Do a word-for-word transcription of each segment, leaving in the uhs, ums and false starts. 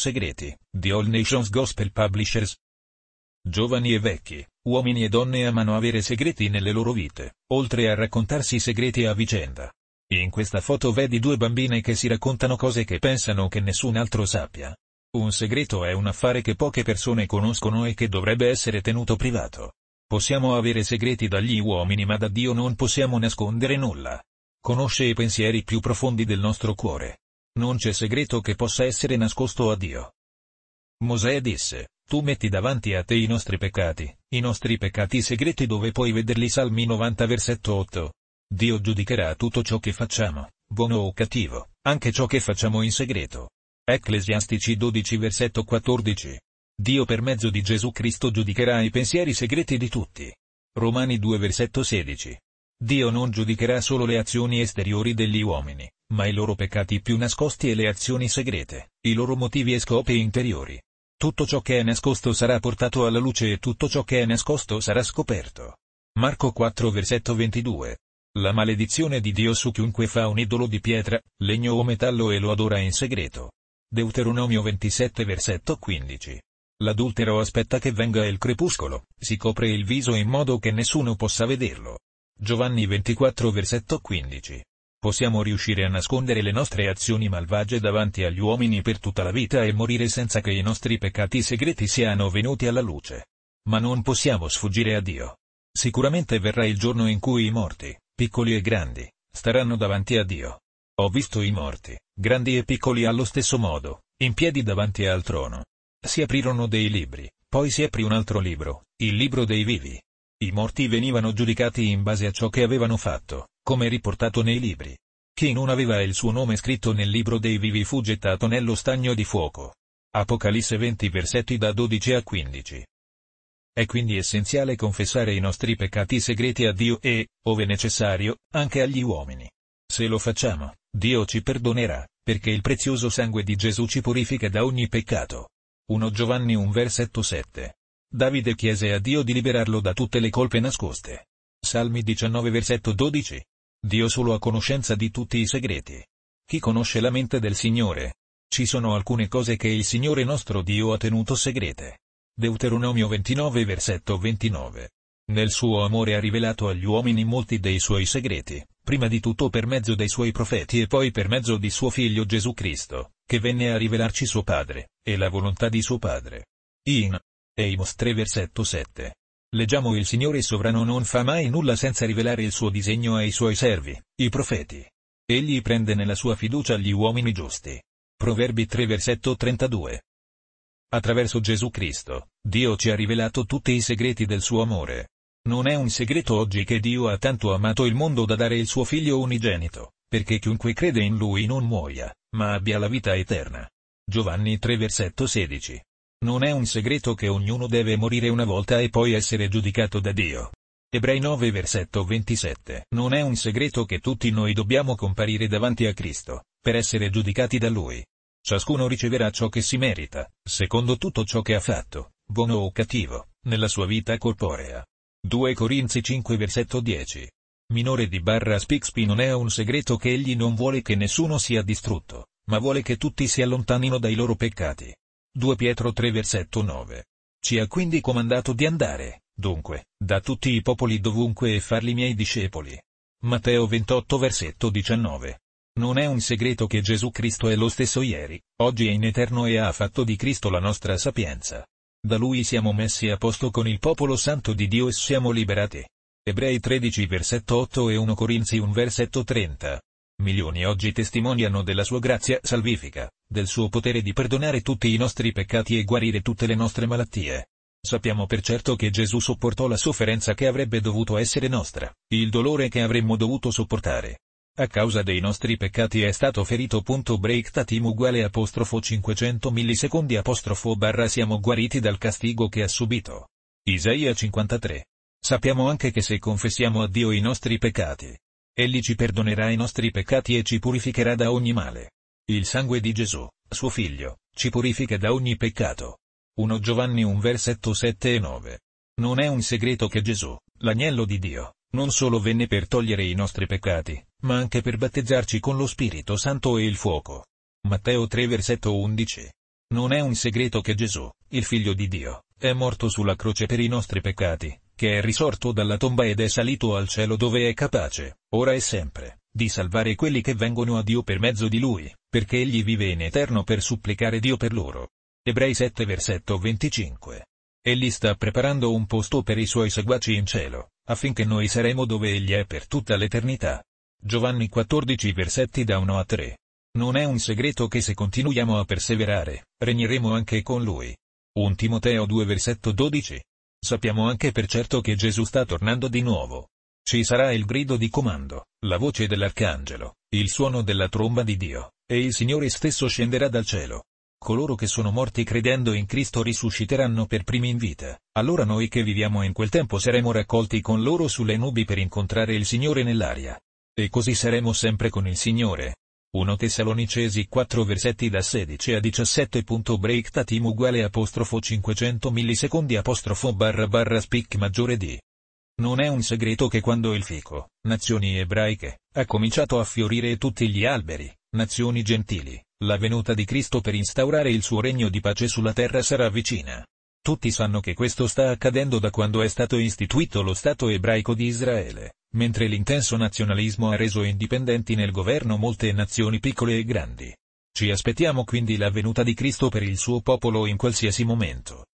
segreti, di All Nations Gospel Publishers. Giovani e vecchi, uomini e donne amano avere segreti nelle loro vite, oltre a raccontarsi segreti a vicenda. In questa foto vedi due bambine che si raccontano cose che pensano che nessun altro sappia. Un segreto è un affare che poche persone conoscono e che dovrebbe essere tenuto privato. Possiamo avere segreti dagli uomini, ma da Dio non possiamo nascondere nulla. Conosce i pensieri più profondi del nostro cuore. Non c'è segreto che possa essere nascosto a Dio. Mosè disse: tu metti davanti a te i nostri peccati, i nostri peccati segreti, dove puoi vederli. Salmi novanta versetto otto. Dio giudicherà tutto ciò che facciamo, buono o cattivo, anche ciò che facciamo in segreto. Ecclesiastici dodici versetto quattordici. Dio per mezzo di Gesù Cristo giudicherà i pensieri segreti di tutti. Romani due versetto sedici. Dio non giudicherà solo le azioni esteriori degli uomini, ma i loro peccati più nascosti e le azioni segrete, i loro motivi e scopi interiori. Tutto ciò che è nascosto sarà portato alla luce e tutto ciò che è nascosto sarà scoperto. Marco quattro versetto ventidue. La maledizione di Dio su chiunque fa un idolo di pietra, legno o metallo e lo adora in segreto. Deuteronomio ventisette versetto quindici. L'adultero aspetta che venga il crepuscolo, si copre il viso in modo che nessuno possa vederlo. Giovanni ventiquattro versetto quindici. Possiamo riuscire a nascondere le nostre azioni malvagie davanti agli uomini per tutta la vita e morire senza che i nostri peccati segreti siano venuti alla luce. Ma non possiamo sfuggire a Dio. Sicuramente verrà il giorno in cui i morti, piccoli e grandi, staranno davanti a Dio. Ho visto i morti, grandi e piccoli allo stesso modo, in piedi davanti al trono. Si aprirono dei libri, poi si aprì un altro libro, il libro dei vivi. I morti venivano giudicati in base a ciò che avevano fatto, come riportato nei libri. Chi non aveva il suo nome scritto nel libro dei vivi fu gettato nello stagno di fuoco. Apocalisse venti versetti da dodici a quindici. È quindi essenziale confessare i nostri peccati segreti a Dio e, ove necessario, anche agli uomini. Se lo facciamo, Dio ci perdonerà, perché il prezioso sangue di Gesù ci purifica da ogni peccato. primo Giovanni uno versetto sette. Davide chiese a Dio di liberarlo da tutte le colpe nascoste. Salmi diciannove versetto dodici. Dio solo ha conoscenza di tutti i segreti. Chi conosce la mente del Signore? Ci sono alcune cose che il Signore nostro Dio ha tenuto segrete. Deuteronomio ventinove versetto ventinove. Nel suo amore ha rivelato agli uomini molti dei suoi segreti, prima di tutto per mezzo dei suoi profeti e poi per mezzo di suo Figlio Gesù Cristo, che venne a rivelarci suo Padre, e la volontà di suo Padre. In Amos tre versetto sette. Leggiamo: il Signore sovrano non fa mai nulla senza rivelare il suo disegno ai suoi servi, i profeti. Egli prende nella sua fiducia gli uomini giusti. Proverbi tre versetto trentadue. Attraverso Gesù Cristo, Dio ci ha rivelato tutti i segreti del suo amore. Non è un segreto oggi che Dio ha tanto amato il mondo da dare il suo Figlio unigenito, perché chiunque crede in Lui non muoia, ma abbia la vita eterna. Giovanni tre versetto sedici. Non è un segreto che ognuno deve morire una volta e poi essere giudicato da Dio. Ebrei nove versetto ventisette. Non è un segreto che tutti noi dobbiamo comparire davanti a Cristo, per essere giudicati da Lui. Ciascuno riceverà ciò che si merita, secondo tutto ciò che ha fatto, buono o cattivo, nella sua vita corporea. due Corinzi cinque versetto dieci. Minore di barra Spixby non è un segreto che egli non vuole che nessuno sia distrutto, ma vuole che tutti si allontanino dai loro peccati. due Pietro tre versetto nove. Ci ha quindi comandato di andare, dunque, da tutti i popoli dovunque e farli miei discepoli. Matteo ventotto versetto diciannove. Non è un segreto che Gesù Cristo è lo stesso ieri, oggi e in eterno e ha fatto di Cristo la nostra sapienza. Da Lui siamo messi a posto con il popolo santo di Dio e siamo liberati. Ebrei tredici versetto otto e primo Corinzi uno versetto trenta. Milioni oggi testimoniano della sua grazia salvifica, del suo potere di perdonare tutti i nostri peccati e guarire tutte le nostre malattie. Sappiamo per certo che Gesù sopportò la sofferenza che avrebbe dovuto essere nostra, il dolore che avremmo dovuto sopportare. A causa dei nostri peccati è stato ferito. Break tatim uguale apostrofo cinquecento millisecondi apostrofo barra siamo guariti dal castigo che ha subito. Isaia cinquantatré. Sappiamo anche che se confessiamo a Dio i nostri peccati, Egli ci perdonerà i nostri peccati e ci purificherà da ogni male. Il sangue di Gesù, suo Figlio, ci purifica da ogni peccato. primo Giovanni uno versetto sette e nove. Non è un segreto che Gesù, l'agnello di Dio, non solo venne per togliere i nostri peccati, ma anche per battezzarci con lo Spirito Santo e il fuoco. Matteo tre versetto undici. Non è un segreto che Gesù, il Figlio di Dio, è morto sulla croce per i nostri peccati, che è risorto dalla tomba ed è salito al cielo dove è capace, ora e sempre, di salvare quelli che vengono a Dio per mezzo di Lui, perché Egli vive in eterno per supplicare Dio per loro. Ebrei sette versetto venticinque. Egli sta preparando un posto per i Suoi seguaci in cielo, affinché noi saremo dove Egli è per tutta l'eternità. Giovanni quattordici versetti da uno a tre. Non è un segreto che se continuiamo a perseverare, regneremo anche con Lui. primo Timoteo due versetto dodici. Sappiamo anche per certo che Gesù sta tornando di nuovo. Ci sarà il grido di comando, la voce dell'arcangelo, il suono della tromba di Dio, e il Signore stesso scenderà dal cielo. Coloro che sono morti credendo in Cristo risusciteranno per primi in vita, allora noi che viviamo in quel tempo saremo raccolti con loro sulle nubi per incontrare il Signore nell'aria. E così saremo sempre con il Signore. primo Tessalonicesi quattro versetti da sedici a diciassette. Break time uguale apostrofo cinquecento millisecondi apostrofo barra barra speak maggiore di. Non è un segreto che quando il fico, nazioni ebraiche, ha cominciato a fiorire tutti gli alberi, nazioni gentili, la venuta di Cristo per instaurare il suo regno di pace sulla terra sarà vicina. Tutti sanno che questo sta accadendo da quando è stato istituito lo Stato ebraico di Israele, mentre l'intenso nazionalismo ha reso indipendenti nel governo molte nazioni piccole e grandi. Ci aspettiamo quindi la venuta di Cristo per il suo popolo in qualsiasi momento.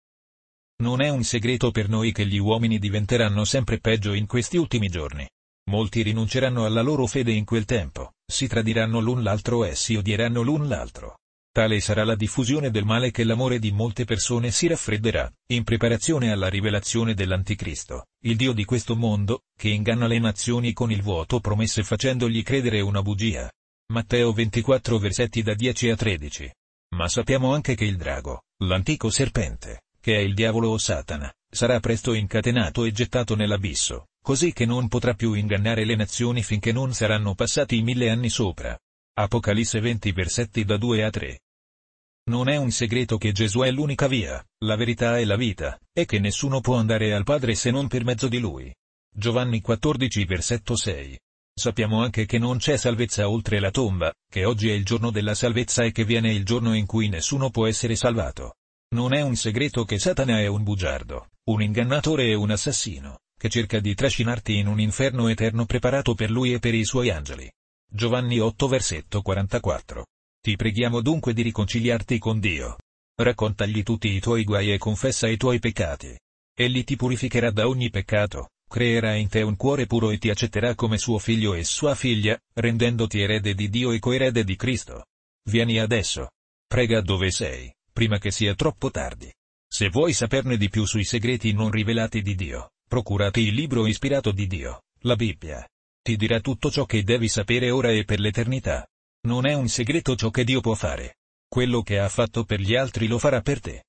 Non è un segreto per noi che gli uomini diventeranno sempre peggio in questi ultimi giorni. Molti rinunceranno alla loro fede in quel tempo, si tradiranno l'un l'altro e si odieranno l'un l'altro. Tale sarà la diffusione del male che l'amore di molte persone si raffredderà, in preparazione alla rivelazione dell'Anticristo, il Dio di questo mondo, che inganna le nazioni con il vuoto promesse facendogli credere una bugia. Matteo ventiquattro versetti da dieci a tredici. Ma sappiamo anche che il drago, l'antico serpente, che è il diavolo o Satana, sarà presto incatenato e gettato nell'abisso, così che non potrà più ingannare le nazioni finché non saranno passati i mille anni sopra. Apocalisse venti versetti da due a tre. Non è un segreto che Gesù è l'unica via, la verità e la vita, e che nessuno può andare al Padre se non per mezzo di Lui. Giovanni quattordici versetto sei. Sappiamo anche che non c'è salvezza oltre la tomba, che oggi è il giorno della salvezza e che viene il giorno in cui nessuno può essere salvato. Non è un segreto che Satana è un bugiardo, un ingannatore e un assassino, che cerca di trascinarti in un inferno eterno preparato per lui e per i suoi angeli. Giovanni otto versetto quarantaquattro. Ti preghiamo dunque di riconciliarti con Dio. Raccontagli tutti i tuoi guai e confessa i tuoi peccati. Egli ti purificherà da ogni peccato, creerà in te un cuore puro e ti accetterà come suo figlio e sua figlia, rendendoti erede di Dio e coerede di Cristo. Vieni adesso. Prega dove sei, prima che sia troppo tardi. Se vuoi saperne di più sui segreti non rivelati di Dio, procurati il libro ispirato di Dio, la Bibbia. Ti dirà tutto ciò che devi sapere ora e per l'eternità. Non è un segreto ciò che Dio può fare. Quello che ha fatto per gli altri lo farà per te.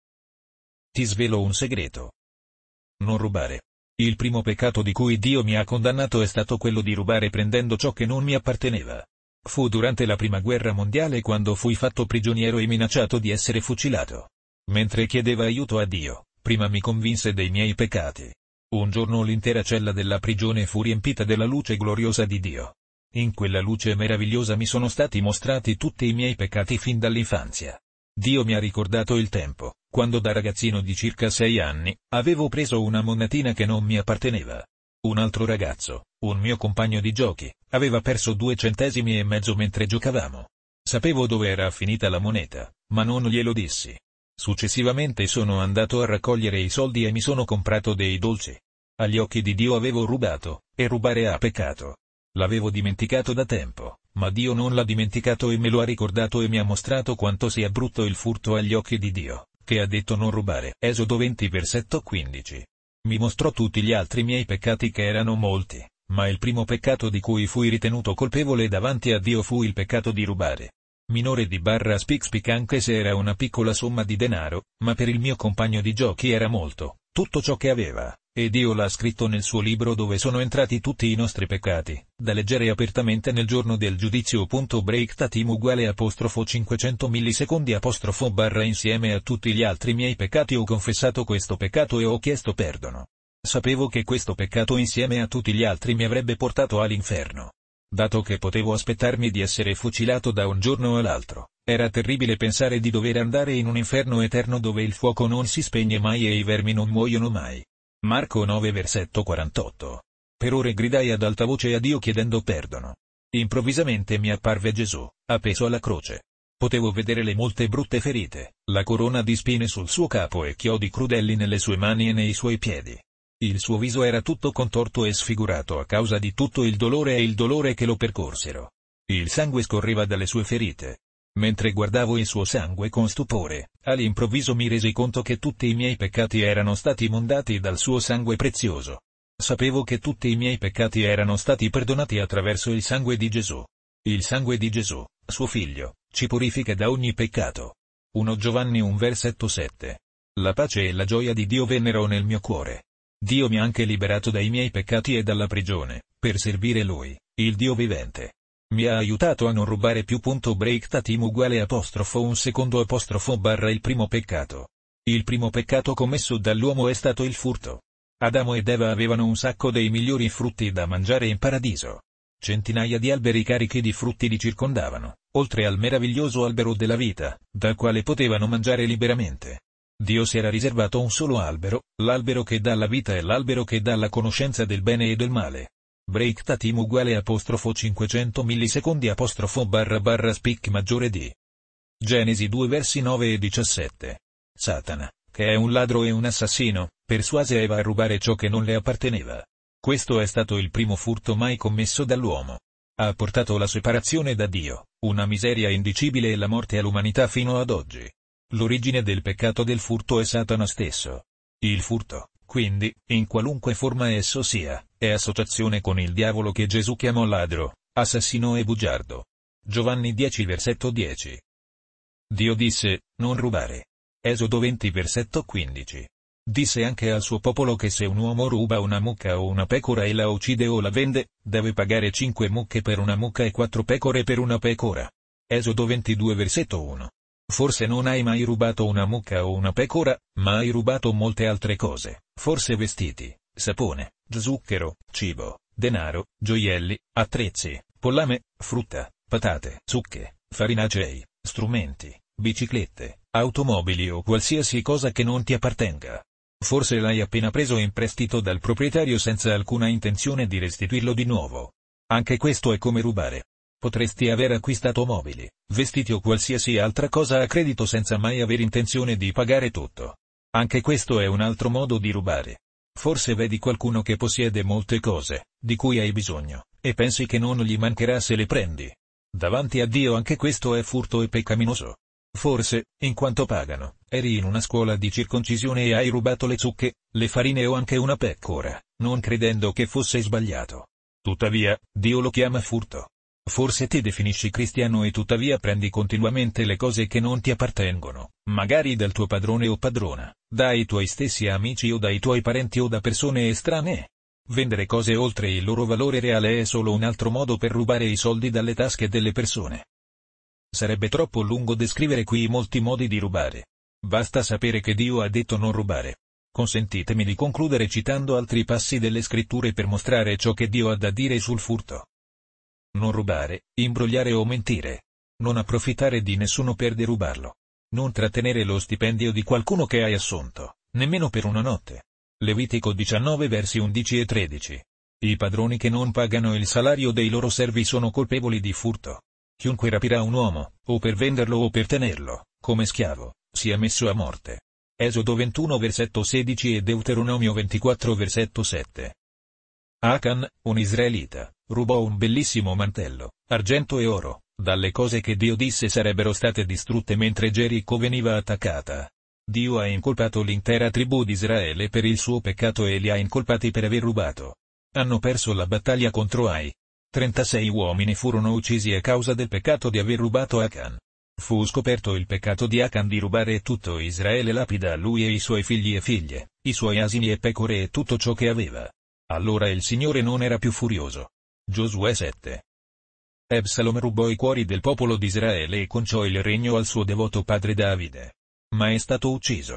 Ti svelo un segreto. Non rubare. Il primo peccato di cui Dio mi ha condannato è stato quello di rubare prendendo ciò che non mi apparteneva. Fu durante la prima guerra mondiale quando fui fatto prigioniero e minacciato di essere fucilato. Mentre chiedeva aiuto a Dio, prima mi convinse dei miei peccati. Un giorno l'intera cella della prigione fu riempita della luce gloriosa di Dio. In quella luce meravigliosa mi sono stati mostrati tutti i miei peccati fin dall'infanzia. Dio mi ha ricordato il tempo, quando da ragazzino di circa sei anni, avevo preso una monetina che non mi apparteneva. Un altro ragazzo, un mio compagno di giochi, aveva perso due centesimi e mezzo mentre giocavamo. Sapevo dove era finita la moneta, ma non glielo dissi. Successivamente sono andato a raccogliere i soldi e mi sono comprato dei dolci. Agli occhi di Dio avevo rubato, e rubare ha peccato. L'avevo dimenticato da tempo, ma Dio non l'ha dimenticato e me lo ha ricordato e mi ha mostrato quanto sia brutto il furto agli occhi di Dio, che ha detto non rubare. Esodo venti versetto quindici. Mi mostrò tutti gli altri miei peccati che erano molti, ma il primo peccato di cui fui ritenuto colpevole davanti a Dio fu il peccato di rubare. Minore di barra spic spic anche se era una piccola somma di denaro, ma per il mio compagno di giochi era molto, tutto ciò che aveva, e Dio l'ha scritto nel suo libro dove sono entrati tutti i nostri peccati, da leggere apertamente nel giorno del giudizio. Break time uguale apostrofo cinquecento millisecondi apostrofo barra insieme a tutti gli altri miei peccati ho confessato questo peccato e ho chiesto perdono. Sapevo che questo peccato insieme a tutti gli altri mi avrebbe portato all'inferno. Dato che potevo aspettarmi di essere fucilato da un giorno all'altro, era terribile pensare di dover andare in un inferno eterno dove il fuoco non si spegne mai e i vermi non muoiono mai. Marco nove versetto quarantotto. Per ore gridai ad alta voce a Dio chiedendo perdono. Improvvisamente mi apparve Gesù, appeso alla croce. Potevo vedere le molte brutte ferite, la corona di spine sul suo capo e chiodi crudeli nelle sue mani e nei suoi piedi. Il suo viso era tutto contorto e sfigurato a causa di tutto il dolore e il dolore che lo percorsero. Il sangue scorreva dalle sue ferite. Mentre guardavo il suo sangue con stupore, all'improvviso mi resi conto che tutti i miei peccati erano stati mondati dal suo sangue prezioso. Sapevo che tutti i miei peccati erano stati perdonati attraverso il sangue di Gesù. Il sangue di Gesù, suo figlio, ci purifica da ogni peccato. primo Giovanni uno versetto sette. La pace e la gioia di Dio vennero nel mio cuore. Dio mi ha anche liberato dai miei peccati e dalla prigione, per servire Lui, il Dio vivente. Mi ha aiutato a non rubare più. Break tatim uguale apostrofo un secondo apostrofo barra il primo peccato. Il primo peccato commesso dall'uomo è stato il furto. Adamo ed Eva avevano un sacco dei migliori frutti da mangiare in paradiso. Centinaia di alberi carichi di frutti li circondavano, oltre al meraviglioso albero della vita, dal quale potevano mangiare liberamente. Dio si era riservato un solo albero, l'albero che dà la vita e l'albero che dà la conoscenza del bene e del male. Break tatim uguale apostrofo cinquecento millisecondi apostrofo barra barra speak maggiore di. Genesi due versi nove e diciassette. Satana, che è un ladro e un assassino, persuase Eva a rubare ciò che non le apparteneva. Questo è stato il primo furto mai commesso dall'uomo. Ha portato la separazione da Dio, una miseria indicibile e la morte all'umanità fino ad oggi. L'origine del peccato del furto è Satana stesso. Il furto, quindi, in qualunque forma esso sia, è associazione con il diavolo che Gesù chiamò ladro, assassino e bugiardo. Giovanni dieci versetto dieci. Dio disse, non rubare. Esodo venti versetto quindici. Disse anche al suo popolo che se un uomo ruba una mucca o una pecora e la uccide o la vende, deve pagare cinque mucche per una mucca e quattro pecore per una pecora. Esodo ventidue versetto uno. Forse non hai mai rubato una mucca o una pecora, ma hai rubato molte altre cose, forse vestiti, sapone, zucchero, cibo, denaro, gioielli, attrezzi, pollame, frutta, patate, zucche, farinacei, strumenti, biciclette, automobili o qualsiasi cosa che non ti appartenga. Forse l'hai appena preso in prestito dal proprietario senza alcuna intenzione di restituirlo di nuovo. Anche questo è come rubare. Potresti aver acquistato mobili, vestiti o qualsiasi altra cosa a credito senza mai aver intenzione di pagare tutto. Anche questo è un altro modo di rubare. Forse vedi qualcuno che possiede molte cose, di cui hai bisogno, e pensi che non gli mancherà se le prendi. Davanti a Dio anche questo è furto e peccaminoso. Forse, in quanto pagano, eri in una scuola di circoncisione e hai rubato le zucche, le farine o anche una pecora, non credendo che fosse sbagliato. Tuttavia, Dio lo chiama furto. Forse ti definisci cristiano e tuttavia prendi continuamente le cose che non ti appartengono, magari dal tuo padrone o padrona, dai tuoi stessi amici o dai tuoi parenti o da persone estranee. Vendere cose oltre il loro valore reale è solo un altro modo per rubare i soldi dalle tasche delle persone. Sarebbe troppo lungo descrivere qui i molti modi di rubare. Basta sapere che Dio ha detto non rubare. Consentitemi di concludere citando altri passi delle scritture per mostrare ciò che Dio ha da dire sul furto. Non rubare, imbrogliare o mentire. Non approfittare di nessuno per derubarlo. Non trattenere lo stipendio di qualcuno che hai assunto, nemmeno per una notte. Levitico diciannove versi undici e tredici. I padroni che non pagano il salario dei loro servi sono colpevoli di furto. Chiunque rapirà un uomo, o per venderlo o per tenerlo, come schiavo, sia messo a morte. Esodo ventuno versetto sedici e Deuteronomio ventiquattro versetto sette. Achan, un israelita, rubò un bellissimo mantello, argento e oro, dalle cose che Dio disse sarebbero state distrutte mentre Gerico veniva attaccata. Dio ha incolpato l'intera tribù di Israele per il suo peccato e li ha incolpati per aver rubato. Hanno perso la battaglia contro Ai. trentasei uomini furono uccisi a causa del peccato di aver rubato Achan. Fu scoperto il peccato di Achan di rubare e tutto Israele lapida lui e i suoi figli e figlie, i suoi asini e pecore e tutto ciò che aveva. Allora il Signore non era più furioso. Giosuè sette. Absalom rubò i cuori del popolo di Israele e conciò il regno al suo devoto padre Davide. Ma è stato ucciso.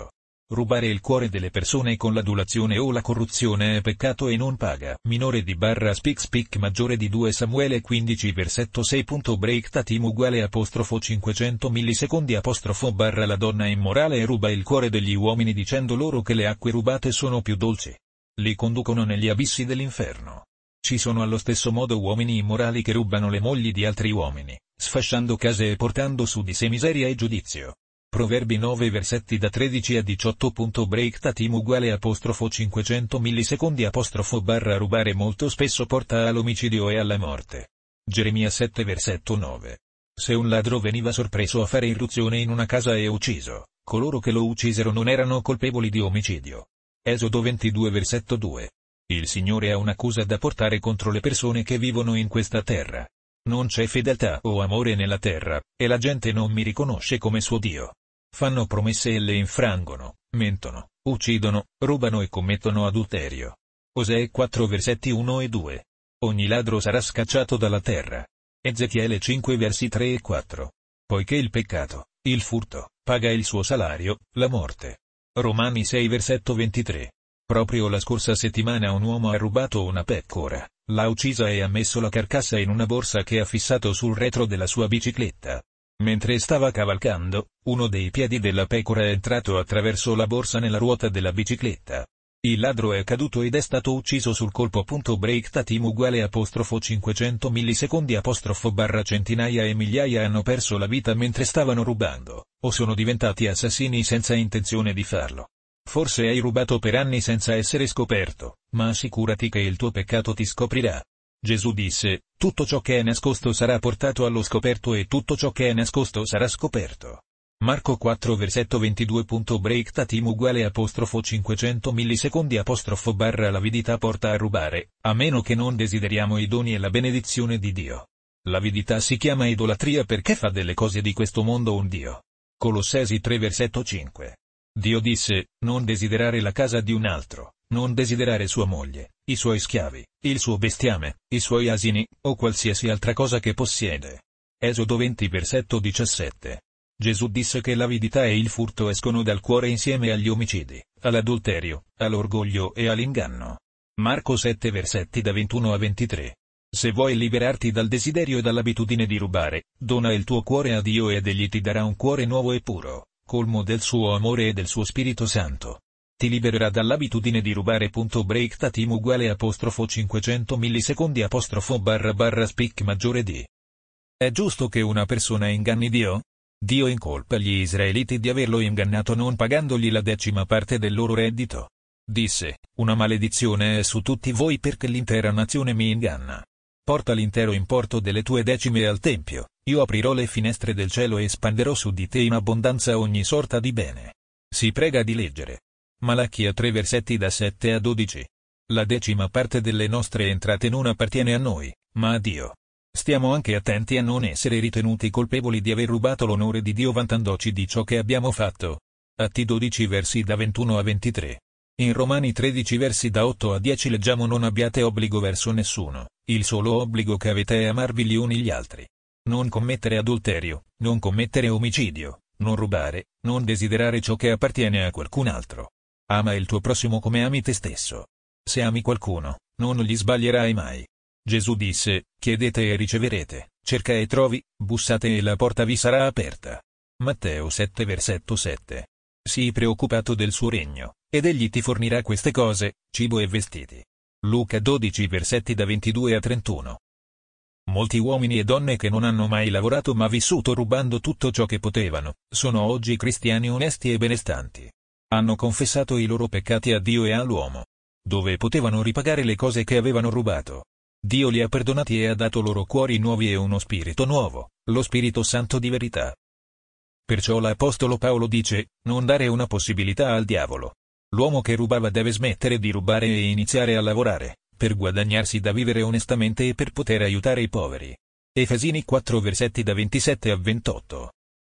Rubare il cuore delle persone con l'adulazione o la corruzione è peccato e non paga. Minore di barra spic spic maggiore di due Samuele quindici versetto sei. Break tatim uguale apostrofo cinquecento millisecondi apostrofo barra la donna immorale ruba il cuore degli uomini dicendo loro che le acque rubate sono più dolci. Li conducono negli abissi dell'inferno. Ci sono allo stesso modo uomini immorali che rubano le mogli di altri uomini, sfasciando case e portando su di sé miseria e giudizio. Proverbi nove versetti da tredici a diciotto. Break tatim uguale apostrofo cinquecento millisecondi apostrofo barra rubare molto spesso porta all'omicidio e alla morte. Geremia sette versetto nove. Se un ladro veniva sorpreso a fare irruzione in una casa e ucciso, coloro che lo uccisero non erano colpevoli di omicidio. Esodo ventidue versetto due. Il Signore ha un'accusa da portare contro le persone che vivono in questa terra. Non c'è fedeltà o amore nella terra, e la gente non mi riconosce come suo Dio. Fanno promesse e le infrangono, mentono, uccidono, rubano e commettono adulterio. Osee quattro versetti uno e due. Ogni ladro sarà scacciato dalla terra. Ezechiele cinque versi tre e quattro. Poiché il peccato, il furto, paga il suo salario, la morte. Romani sei versetto ventitré. Proprio la scorsa settimana un uomo ha rubato una pecora, l'ha uccisa e ha messo la carcassa in una borsa che ha fissato sul retro della sua bicicletta. Mentre stava cavalcando, uno dei piedi della pecora è entrato attraverso la borsa nella ruota della bicicletta. Il ladro è caduto ed è stato ucciso sul colpo. Break tatim uguale apostrofo cinquecento millisecondi apostrofo barra centinaia e migliaia hanno perso la vita mentre stavano rubando, o sono diventati assassini senza intenzione di farlo. Forse hai rubato per anni senza essere scoperto, ma assicurati che il tuo peccato ti scoprirà. Gesù disse, tutto ciò che è nascosto sarà portato allo scoperto e tutto ciò che è nascosto sarà scoperto. Marco quattro versetto ventidue. Break tatim uguale apostrofo cinquecento millisecondi apostrofo barra l'avidità porta a rubare, a meno che non desideriamo i doni e la benedizione di Dio. L'avidità si chiama idolatria perché fa delle cose di questo mondo un Dio. Colossesi tre versetto cinque. Dio disse, non desiderare la casa di un altro, non desiderare sua moglie, i suoi schiavi, il suo bestiame, i suoi asini, o qualsiasi altra cosa che possiede. Esodo venti versetto diciassette. Gesù disse che l'avidità e il furto escono dal cuore insieme agli omicidi, all'adulterio, all'orgoglio e all'inganno. Marco sette versetti da ventuno a ventitré. Se vuoi liberarti dal desiderio e dall'abitudine di rubare, dona il tuo cuore a Dio ed egli ti darà un cuore nuovo e puro, colmo del suo amore e del suo Spirito Santo. Ti libererà dall'abitudine di rubare. Break tatim uguale apostrofo cinquecento millisecondi apostrofo barra barra spic maggiore di. È giusto che una persona inganni Dio? Dio incolpa gli israeliti di averlo ingannato non pagandogli la decima parte del loro reddito. Disse, una maledizione è su tutti voi perché l'intera nazione mi inganna. Porta l'intero importo delle tue decime al tempio, io aprirò le finestre del cielo e spanderò su di te in abbondanza ogni sorta di bene. Si prega di leggere. Malachia tre versetti da sette a dodici. La decima parte delle nostre entrate non appartiene a noi, ma a Dio. Stiamo anche attenti a non essere ritenuti colpevoli di aver rubato l'onore di Dio vantandoci di ciò che abbiamo fatto. Atti dodici versi da ventuno a ventitré. In Romani tredici versi da otto a dieci leggiamo non abbiate obbligo verso nessuno, il solo obbligo che avete è amarvi gli uni gli altri. Non commettere adulterio, non commettere omicidio, non rubare, non desiderare ciò che appartiene a qualcun altro. Ama il tuo prossimo come ami te stesso. Se ami qualcuno, non gli sbaglierai mai. Gesù disse, chiedete e riceverete, cerca e trovi, bussate e la porta vi sarà aperta. Matteo sette versetto sette. Sii preoccupato del suo regno, ed egli ti fornirà queste cose, cibo e vestiti. Luca dodici versetti da ventidue a trentuno. Molti uomini e donne che non hanno mai lavorato ma vissuto rubando tutto ciò che potevano, sono oggi cristiani onesti e benestanti. Hanno confessato i loro peccati a Dio e all'uomo. Dove potevano ripagare le cose che avevano rubato. Dio li ha perdonati e ha dato loro cuori nuovi e uno spirito nuovo, lo Spirito Santo di verità. Perciò l'Apostolo Paolo dice, non dare una possibilità al diavolo. L'uomo che rubava deve smettere di rubare e iniziare a lavorare, per guadagnarsi da vivere onestamente e per poter aiutare i poveri. Efesini quattro versetti da ventisette a ventotto.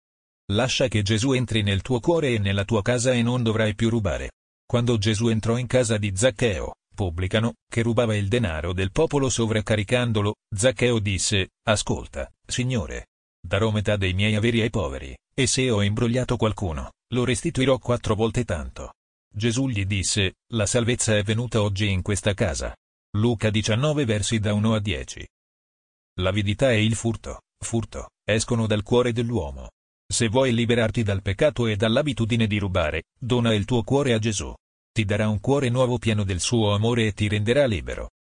Lascia che Gesù entri nel tuo cuore e nella tua casa e non dovrai più rubare. Quando Gesù entrò in casa di Zaccheo, pubblicano, che rubava il denaro del popolo sovraccaricandolo, Zaccheo disse, ascolta, Signore, darò metà dei miei averi ai poveri, e se ho imbrogliato qualcuno, lo restituirò quattro volte tanto. Gesù gli disse, la salvezza è venuta oggi in questa casa. Luca diciannove versi da uno a dieci. L'avidità e il furto, furto, escono dal cuore dell'uomo. Se vuoi liberarti dal peccato e dall'abitudine di rubare, dona il tuo cuore a Gesù. Ti darà un cuore nuovo pieno del suo amore e ti renderà libero.